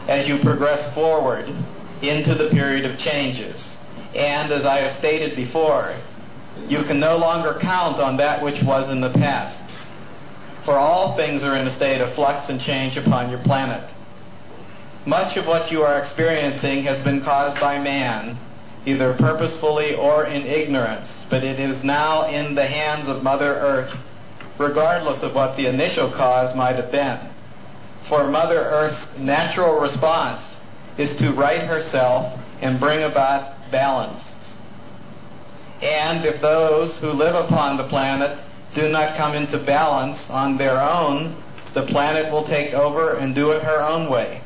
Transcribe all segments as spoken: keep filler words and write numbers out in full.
as you progress forward into the period of changes. And as I have stated before, you can no longer count on that which was in the past, for all things are in a state of flux and change upon your planet. Much of what you are experiencing has been caused by man, either purposefully or in ignorance, but it is now in the hands of Mother Earth, regardless of what the initial cause might have been. For Mother Earth's natural response is to right herself and bring about balance. And if those who live upon the planet do not come into balance on their own, the planet will take over and do it her own way.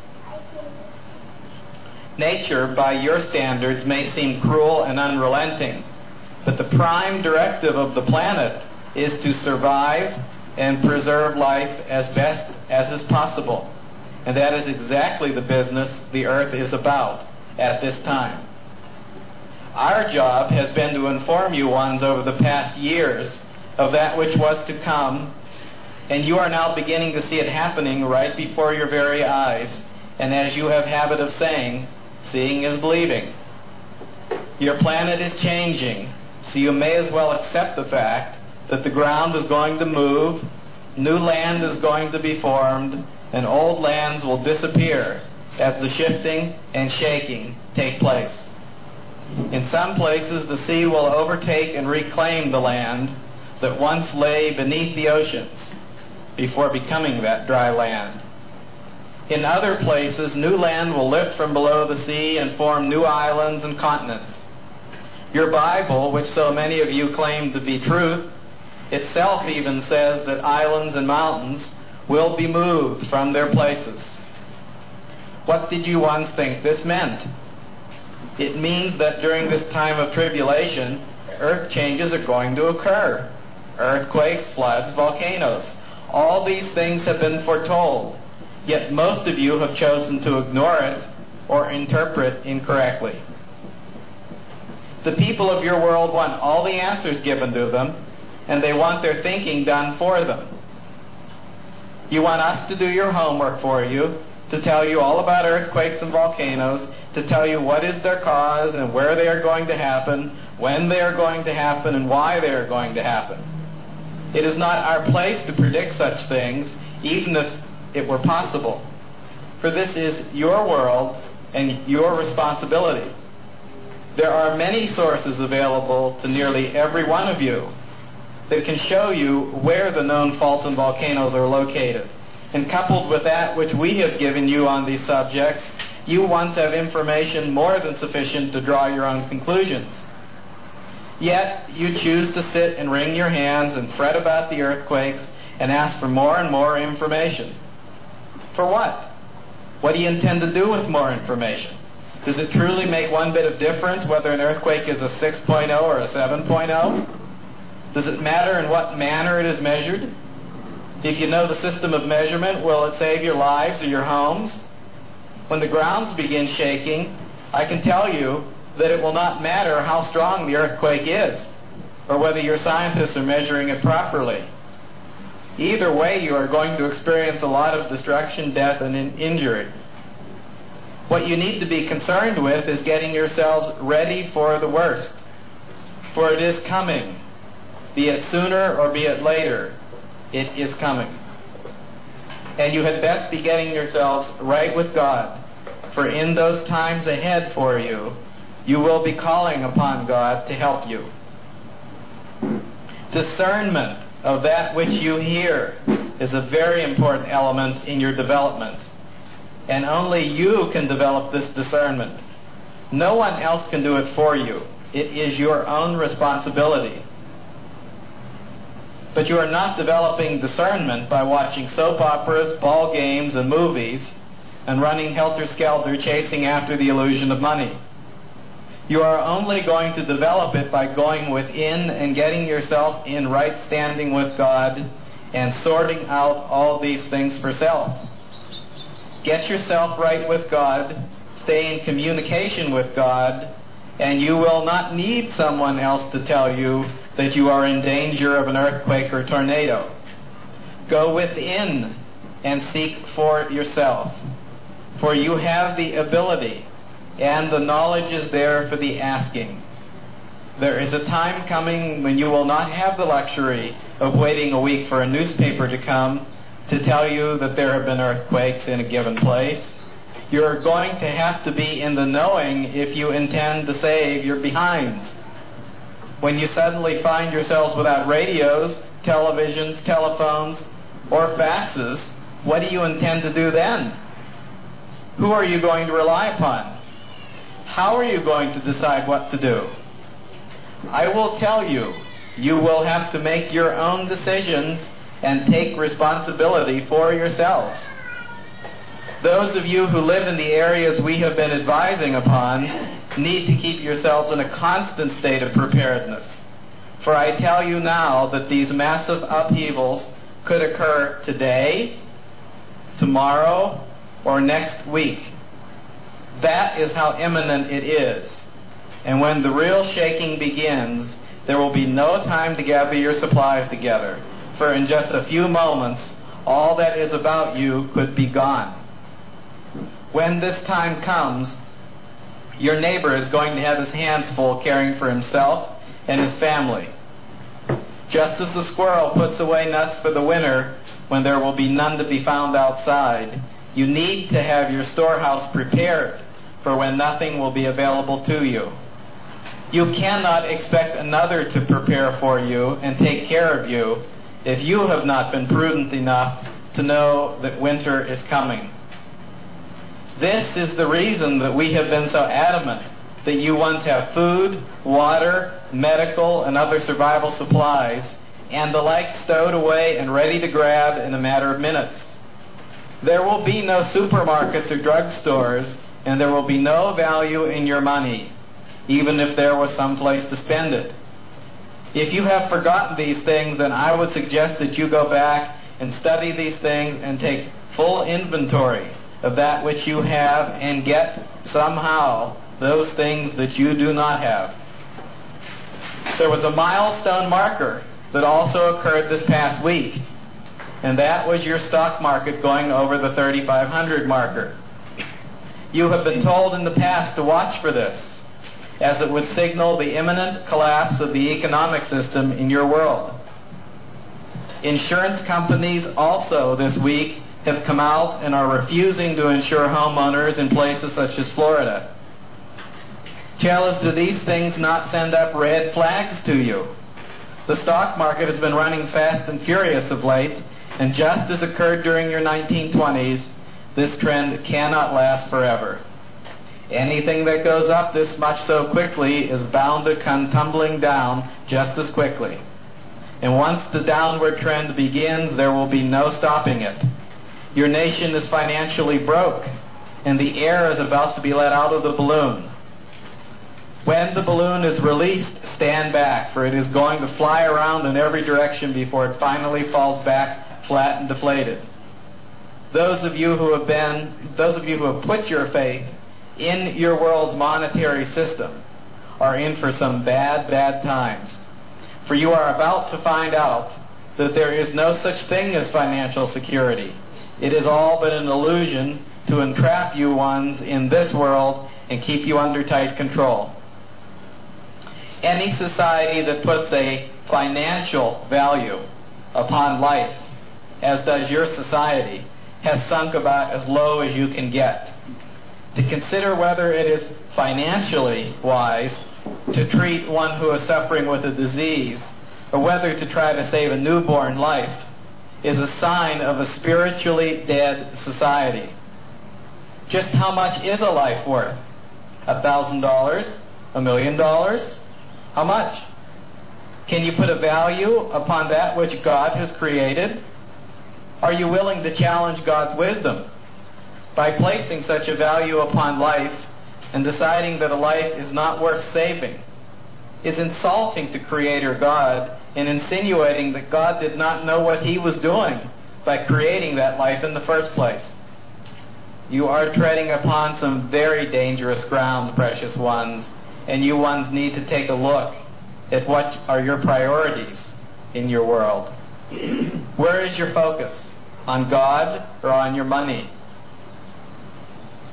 Nature, by your standards, may seem cruel and unrelenting, but the prime directive of the planet is to survive and preserve life as best as is possible. And that is exactly the business the Earth is about at this time. Our job has been to inform you ones over the past years of that which was to come, and you are now beginning to see it happening right before your very eyes. And as you have habit of saying, seeing is believing. Your planet is changing, so you may as well accept the fact that the ground is going to move, new land is going to be formed, and old lands will disappear as the shifting and shaking take place. In some places, the sea will overtake and reclaim the land that once lay beneath the oceans before becoming that dry land. In other places, new land will lift from below the sea and form new islands and continents. Your Bible, which so many of you claim to be truth, itself even says that islands and mountains will be moved from their places. What did you once think this meant? It means that during this time of tribulation, earth changes are going to occur. Earthquakes, floods, volcanoes. All these things have been foretold, yet most of you have chosen to ignore it or interpret incorrectly. The people of your world want all the answers given to them, and they want their thinking done for them. You want us to do your homework for you, to tell you all about earthquakes and volcanoes, to tell you what is their cause and where they are going to happen, when they are going to happen, and why they are going to happen. It is not our place to predict such things, even if it were possible. For this is your world and your responsibility. There are many sources available to nearly every one of you that can show you where the known faults and volcanoes are located. And coupled with that which we have given you on these subjects, you once have information more than sufficient to draw your own conclusions. Yet you choose to sit and wring your hands and fret about the earthquakes and ask for more and more information. For what? What do you intend to do with more information? Does it truly make one bit of difference whether an earthquake is a six point oh or a seven point oh? Does it matter in what manner it is measured? If you know the system of measurement, will it save your lives or your homes? When the grounds begin shaking, I can tell you that it will not matter how strong the earthquake is, or whether your scientists are measuring it properly. Either way, you are going to experience a lot of destruction, death, and in- injury. What you need to be concerned with is getting yourselves ready for the worst. For it is coming. Be it sooner or be it later, it is coming. And you had best be getting yourselves right with God, for in those times ahead for you, you will be calling upon God to help you. Discernment of that which you hear is a very important element in your development. And only you can develop this discernment. No one else can do it for you. It is your own responsibility. But you are not developing discernment by watching soap operas, ball games, and movies, and running helter-skelter chasing after the illusion of money. You are only going to develop it by going within and getting yourself in right standing with God and sorting out all these things for self. Get yourself right with God, stay in communication with God, and you will not need someone else to tell you that you are in danger of an earthquake or tornado. Go within and seek for yourself. for you have the ability, and the knowledge is there for the asking. There is a time coming when you will not have the luxury of waiting a week for a newspaper to come to tell you that there have been earthquakes in a given place. You're going to have to be in the knowing if you intend to save your behinds. When you suddenly find yourselves without radios, televisions, telephones, or faxes, what do you intend to do then? Who are you going to rely upon? How are you going to decide what to do? I will tell you, you will have to make your own decisions and take responsibility for yourselves. Those of you who live in the areas we have been advising upon need to keep yourselves in a constant state of preparedness. For I tell you now that these massive upheavals could occur today, tomorrow, or next week. That is how imminent it is. And when the real shaking begins, there will be no time to gather your supplies together. For in just a few moments, all that is about you could be gone. When this time comes, your neighbor is going to have his hands full caring for himself and his family. Just as the squirrel puts away nuts for the winter when there will be none to be found outside, you need to have your storehouse prepared for when nothing will be available to you. You cannot expect another to prepare for you and take care of you if you have not been prudent enough to know that winter is coming. This is the reason that we have been so adamant that you once have food, water, medical, and other survival supplies, and the like stowed away and ready to grab in a matter of minutes. There will be no supermarkets or drugstores, and there will be no value in your money, even if there was some place to spend it. If you have forgotten these things, then I would suggest that you go back and study these things and take full inventory of that which you have and get somehow those things that you do not have. There was a milestone marker that also occurred this past week, and that was your stock market going over the thirty-five hundred marker. You have been told in the past to watch for this, as it would signal the imminent collapse of the economic system in your world. Insurance companies also this week have come out and are refusing to insure homeowners in places such as Florida. Tell us, do these things not send up red flags to you? The stock market has been running fast and furious of late, and just as occurred during your nineteen twenties, this trend cannot last forever. Anything that goes up this much so quickly is bound to come tumbling down just as quickly. And once the downward trend begins, there will be no stopping it. Your nation is financially broke, and the air is about to be let out of the balloon. When the balloon is released, stand back, for it is going to fly around in every direction before it finally falls back flat and deflated. Those of you who have been, those of you who have put your faith in your world's monetary system are in for some bad, bad times. For you are about to find out that there is no such thing as financial security. It is all but an illusion to entrap you ones in this world and keep you under tight control. Any society that puts a financial value upon life, as does your society, has sunk about as low as you can get. To consider whether it is financially wise to treat one who is suffering with a disease, or whether to try to save a newborn life, is a sign of a spiritually dead society. Just how much is a life worth? A thousand dollars? A million dollars? How much? Can you put a value upon that which God has created? Are you willing to challenge God's wisdom by placing such a value upon life and deciding that a life is not worth saving? Is insulting to Creator God and insinuating that God did not know what He was doing by creating that life in the first place. You are treading upon some very dangerous ground, precious ones, and you ones need to take a look at what are your priorities in your world. Where is your focus? On God or on your money?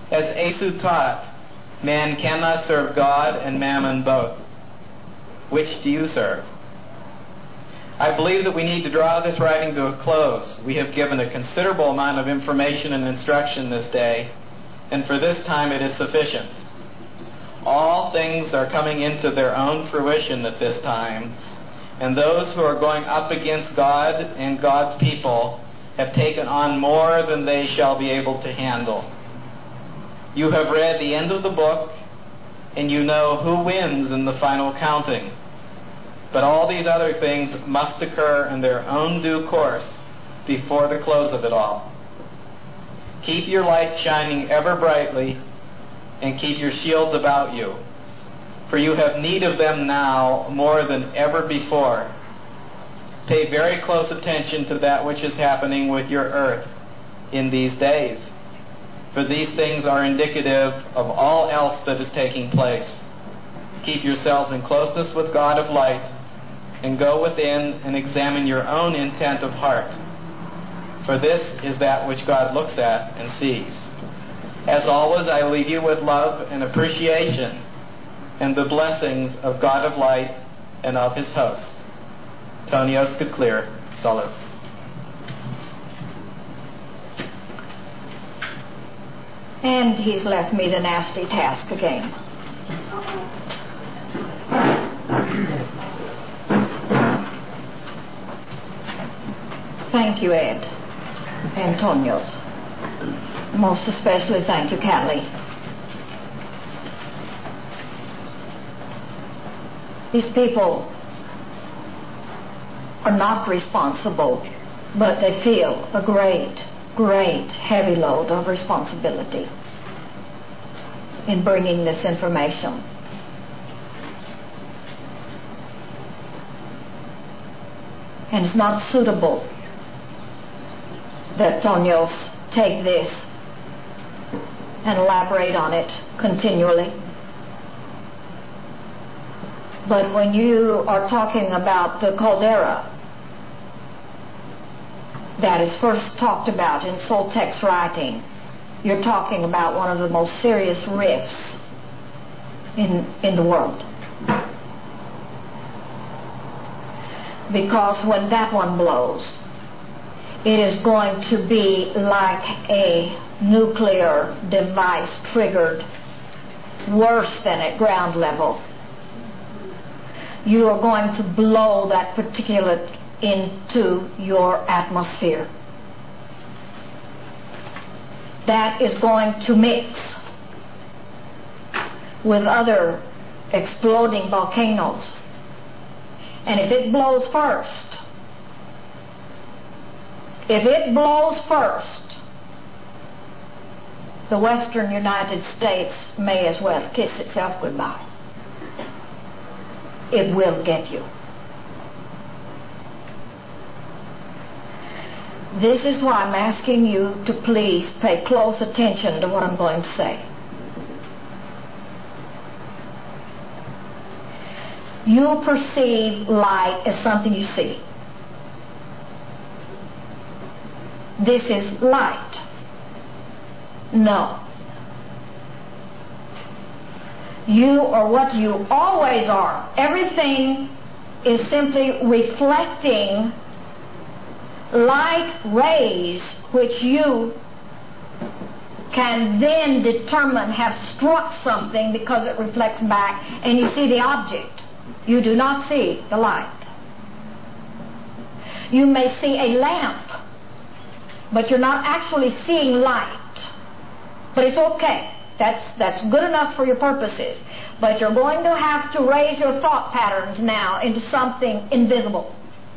As Asu taught, man cannot serve God and mammon both. Which do you serve? I believe that we need to draw this writing to a close. We have given a considerable amount of information and instruction this day, and for this time it is sufficient. All things are coming into their own fruition at this time, and those who are going up against God and God's people have taken on more than they shall be able to handle. You have read the end of the book, and you know who wins in the final counting. But all these other things must occur in their own due course before the close of it all. Keep your light shining ever brightly, and keep your shields about you, for you have need of them now more than ever before. Pay very close attention to that which is happening with your earth in these days, for these things are indicative of all else that is taking place. Keep yourselves in closeness with God of light, and go within and examine your own intent of heart, for this is that which God looks at and sees. As always, I leave you with love and appreciation and the blessings of God of light and of his hosts. Tonios Kuklir, Salut. And he's left me the nasty task again. Thank you, Ed. Antonios. Most especially thank you, Callie. These people are not responsible, but they feel a great, great heavy load of responsibility in bringing this information. And it's not suitable that Tonios take this and elaborate on it continually. But when you are talking about the caldera that is first talked about in Soltec's writing, you're talking about one of the most serious rifts in, in the world. Because when that one blows, it is going to be like a nuclear device triggered worse than at ground level. You are going to blow that particulate into your atmosphere. That is going to mix with other exploding volcanoes. And if it blows first, if it blows first, the western United States may as well kiss itself goodbye. It will get you. This is why I'm asking you to please pay close attention to what I'm going to say. You perceive light as something you see. This is light. No. You are what you always are. Everything is simply reflecting light rays which you can then determine have struck something because it reflects back and you see the object. You do not see the light. You may see a lamp, but you're not actually seeing light. But it's okay. That's, that's good enough for your purposes. But you're going to have to raise your thought patterns now into something invisible.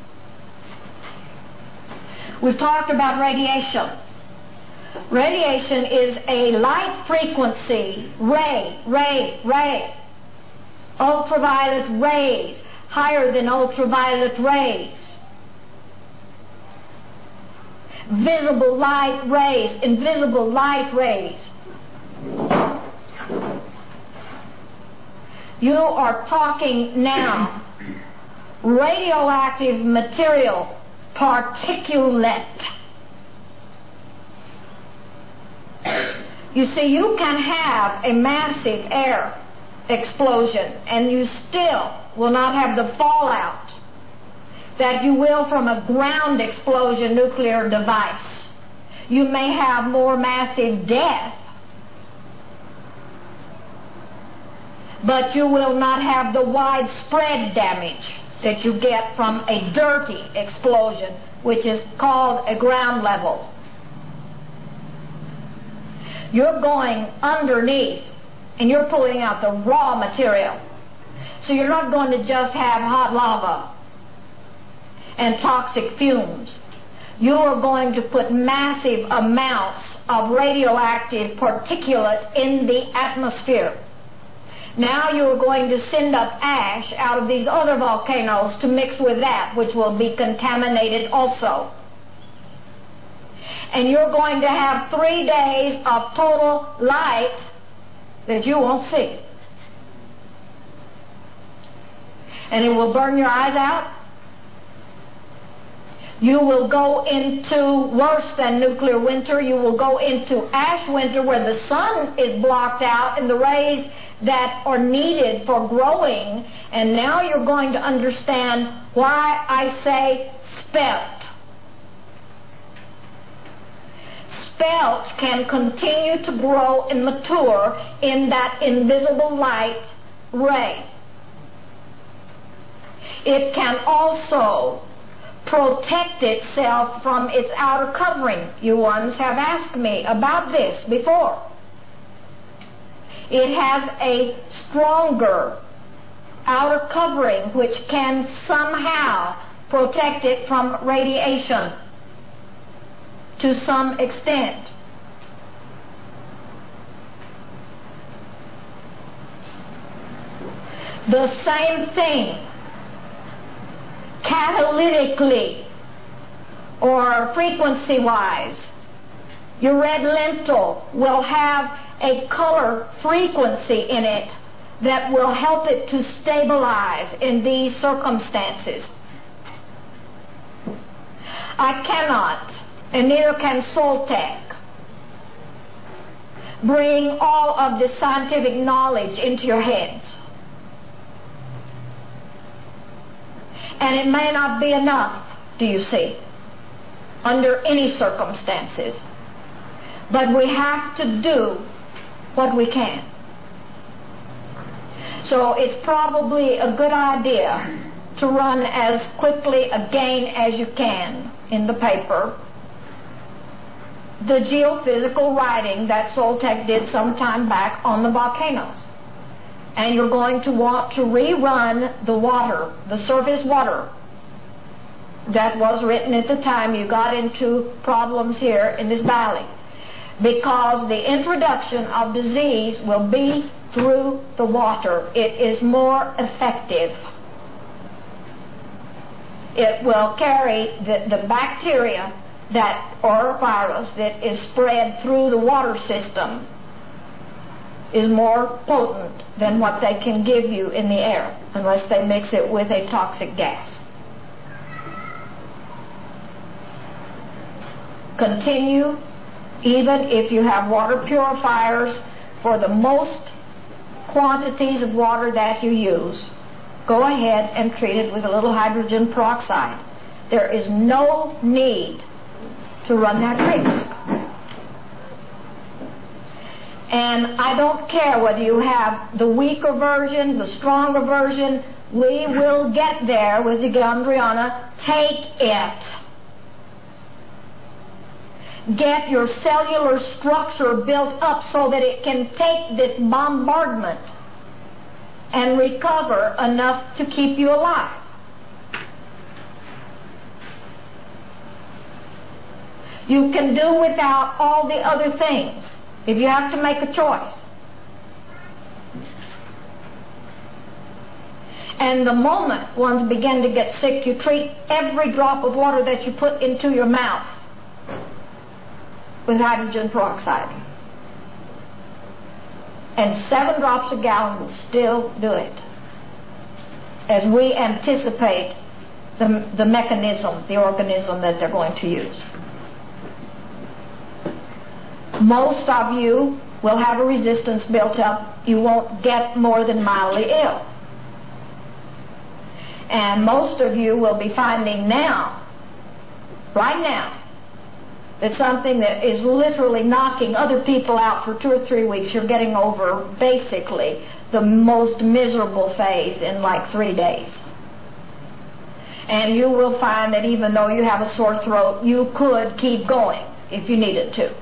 We've talked about radiation. Radiation is a light frequency, ray, ray, ray. Ultraviolet rays, higher than ultraviolet rays. Visible light rays, invisible light rays. You are talking now radioactive material, particulate. You see, you can have a massive air explosion and you still will not have the fallout that you will from a ground explosion nuclear device. You may have more massive death, but you will not have the widespread damage that you get from a dirty explosion, which is called a ground level. You're going underneath and you're pulling out the raw material. So you're not going to just have hot lava and toxic fumes. You are going to put massive amounts of radioactive particulate in the atmosphere. Now you're going to send up ash out of these other volcanoes to mix with that, which will be contaminated also. And you're going to have three days of total light that you won't see. And it will burn your eyes out. You will go into worse than nuclear winter. You will go into ash winter where the sun is blocked out and the rays that are needed for growing. And now you're going to understand why I say spelt. Spelt can continue to grow and mature in that invisible light ray. It can also protect itself from its outer covering. You ones have asked me about this before. It has a stronger outer covering which can somehow protect it from radiation to some extent. The same thing catalytically or frequency-wise. Your red lentil will have a color frequency in it that will help it to stabilize in these circumstances. I cannot, and neither can Soltec, bring all of this scientific knowledge into your heads. And it may not be enough, do you see, under any circumstances. But we have to do what we can. So it's probably a good idea to run as quickly again as you can in the paper the geophysical writing that Soltec did some time back on the volcanoes. And you're going to want to rerun the water, the surface water that was written at the time you got into problems here in this valley. Because the introduction of disease will be through the water. It is more effective. It will carry the, the bacteria that or virus that is spread through the water system is more potent than what they can give you in the air unless they mix it with a toxic gas. Continue, even if you have water purifiers, for the most quantities of water that you use, go ahead and treat it with a little hydrogen peroxide. There is no need to run that risk. And I don't care whether you have the weaker version, the stronger version, we will get there with the Gondriana. Take it. Get your cellular structure built up so that it can take this bombardment and recover enough to keep you alive. You can do without all the other things if you have to make a choice. And the moment ones begin to get sick, you treat every drop of water that you put into your mouth with hydrogen peroxide. And seven drops a gallon will still do it, as we anticipate the, the mechanism, the organism that they're going to use. Most of you will have a resistance built up. You won't get more than mildly ill. And most of you will be finding now, right now, that something that is literally knocking other people out for two or three weeks, you're getting over basically the most miserable phase in like three days. And you will find that even though you have a sore throat, you could keep going if you needed to.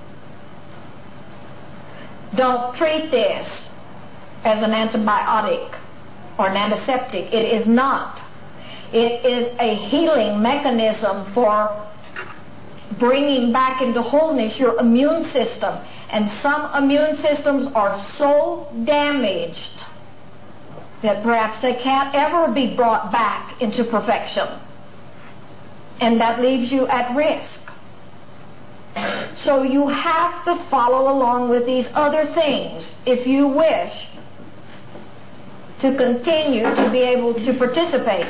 Don't treat this as an antibiotic or an antiseptic. It is not. It is a healing mechanism for bringing back into wholeness your immune system. And some immune systems are so damaged that perhaps they can't ever be brought back into perfection. And that leaves you at risk. So you have to follow along with these other things if you wish to continue to be able to participate.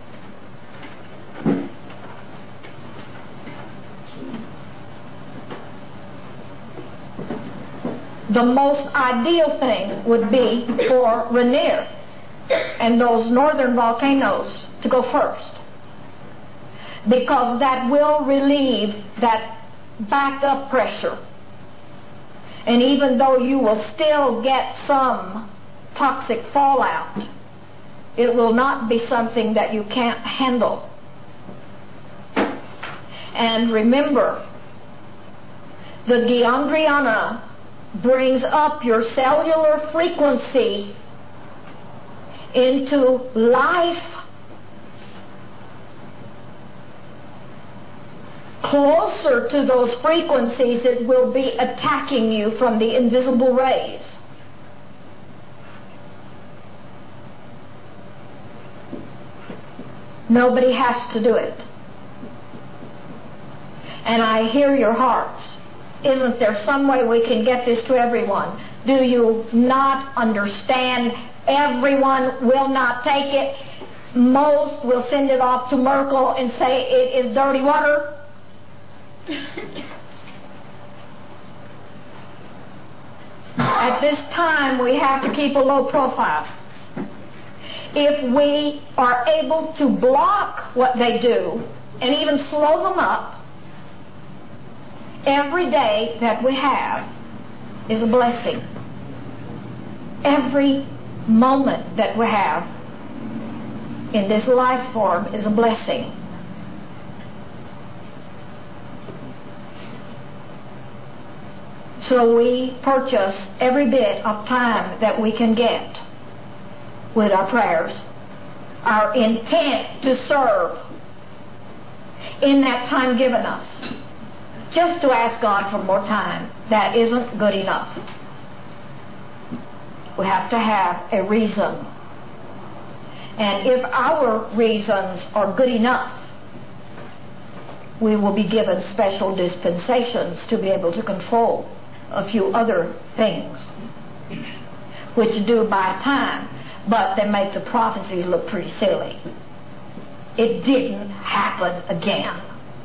The most ideal thing would be for Rainier and those northern volcanoes to go first, because that will relieve that backup pressure. And even though you will still get some toxic fallout, it will not be something that you can't handle. And remember, the Gyangriyana brings up your cellular frequency into life closer to those frequencies that will be attacking you from the invisible rays. Nobody has to do it. And I hear your hearts. Isn't there some way we can get this to everyone? Do you not understand? Everyone will not take it. Most will send it off to Merkel and say it is dirty water. At this time, we have to keep a low profile. If we are able to block what they do and even slow them up, every day that we have is a blessing. Every moment that we have in this life form is a blessing. So we purchase every bit of time that we can get with our prayers, our intent to serve in that time given us. Just to ask God for more time, that isn't good enough. We have to have a reason. And if our reasons are good enough, we will be given special dispensations to be able to control a few other things, which do buy time, but they make the prophecies look pretty silly. It didn't happen again.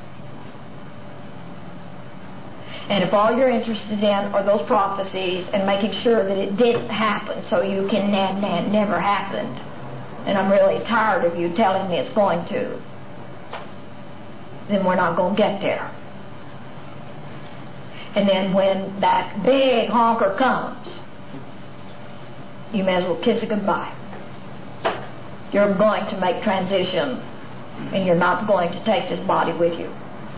And if all you're interested in are those prophecies and making sure that it didn't happen so you can nah, nah, never happened, and I'm really tired of you telling me it's going to, then we're not going to get there. And then when that big honker comes, you may as well kiss it goodbye. You're going to make transition, and you're not going to take this body with you.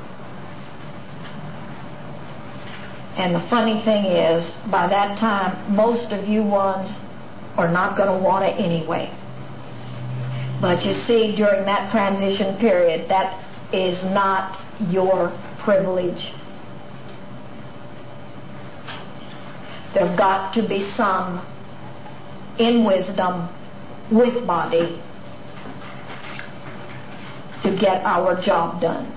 And the funny thing is, by that time, most of you ones are not going to want it anyway. But you see, during that transition period, that is not your privilege. There's got to be some in wisdom with body to get our job done.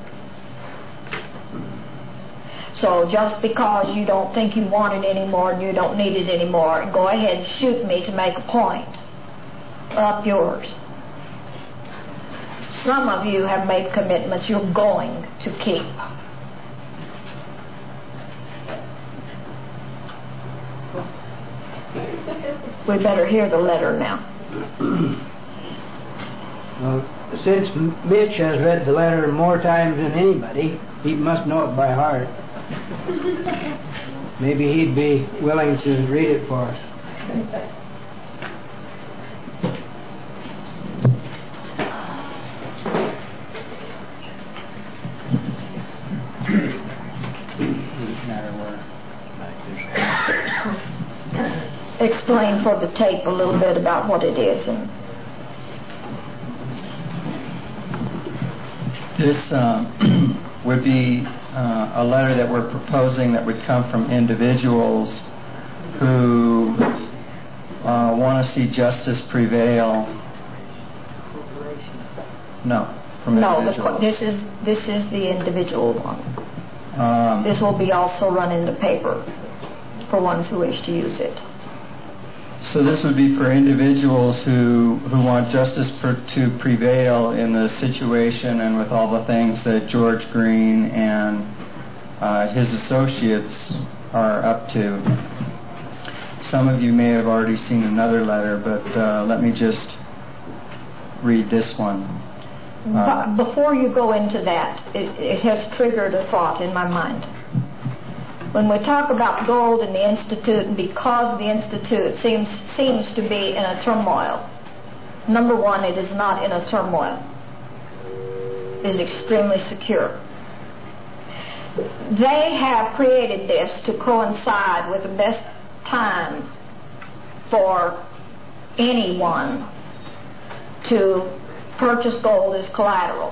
So just because you don't think you want it anymore and you don't need it anymore, go ahead and shoot me to make a point. Up yours. Some of you have made commitments you're going to keep. we better hear the letter now. Well, since Mitch has read the letter more times than anybody, he must know it by heart. Maybe he'd be willing to read it for us. Explain for the tape a little bit about what it is. And this uh, would be uh, a letter that we're proposing that would come from individuals who uh, want to see justice prevail. No, from no. individuals. The, this is this is the individual one. Um, this will be also run in the paper for ones who wish to use it. So this would be for individuals who who want justice per, to prevail in the situation and with all the things that George Green and uh, his associates are up to. Some of you may have already seen another letter, but uh, let me just read this one. Uh, but before you go into that, it, it has triggered a thought in my mind. When we talk about gold in the Institute, and because the Institute seems seems to be in a turmoil, number one, it is not in a turmoil. It is extremely secure. They have created this to coincide with the best time for anyone to purchase gold as collateral.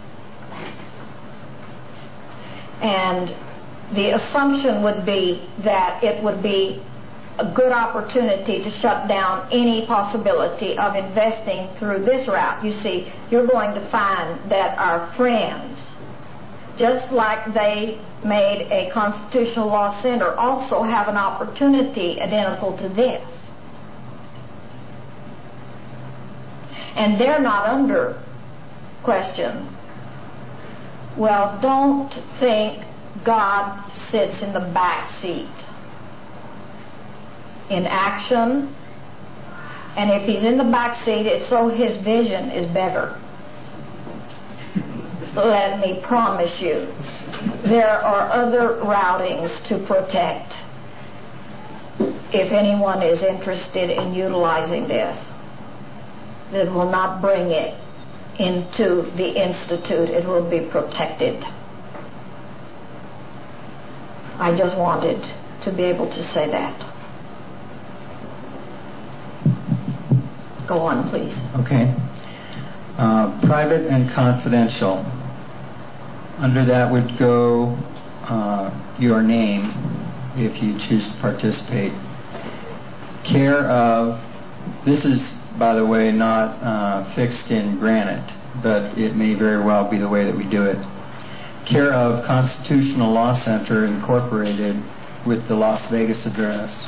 And the assumption would be that it would be a good opportunity to shut down any possibility of investing through this route. You see, you're going to find that our friends, just like they made a constitutional law center, also have an opportunity identical to this. And they're not under question. Well, don't think God sits in the back seat in action, and if he's in the back seat, it's so his vision is better. Let me promise you, there are other routings to protect if anyone is interested in utilizing this that will not bring it into the Institute. It will be protected. I just wanted to be able to say that. Go on, please. Okay. Uh, private and confidential. Under that would go uh, your name, if you choose to participate. Care of, this is, by the way, not uh, fixed in granite, but it may very well be the way that we do it. Care of Constitutional Law Center, Incorporated, with the Las Vegas address.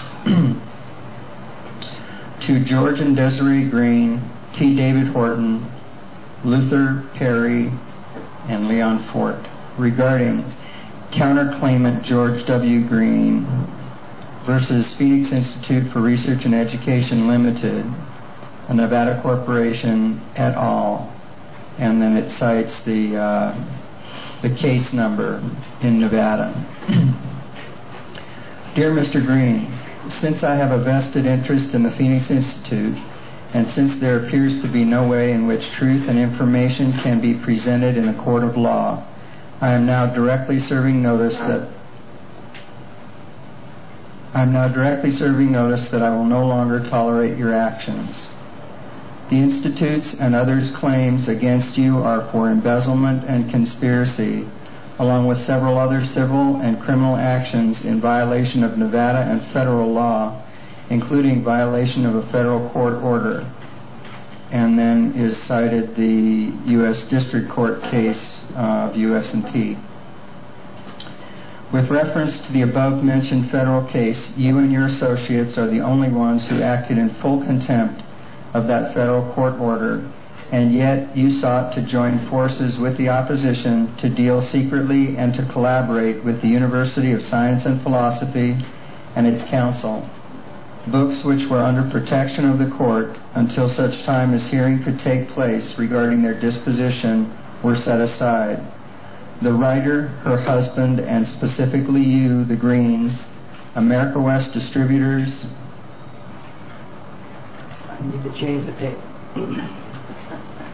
To George and Desiree Green, T. David Horton, Luther Perry, and Leon Fort, regarding counterclaimant George W. Green versus Phoenix Institute for Research and Education Limited, a Nevada corporation, et al. And then it cites the uh, the case number in Nevada. Dear Mister Green, since I have a vested interest in the Phoenix Institute, and since there appears to be no way in which truth and information can be presented in a court of law, I am now directly serving notice that I am now directly serving notice that I will no longer tolerate your actions. The Institute's and others' claims against you are for embezzlement and conspiracy, along with several other civil and criminal actions in violation of Nevada and federal law, including violation of a federal court order. And then is cited the U S District Court case of U S and P. With reference to the above-mentioned federal case, you and your associates are the only ones who acted in full contempt of that federal court order, and yet you sought to join forces with the opposition to deal secretly and to collaborate with the University of Science and Philosophy and its council. Books which were under protection of the court until such time as hearing could take place regarding their disposition were set aside. The writer, her husband, and specifically you, the Greens, America West Distributors. I need to change the tape.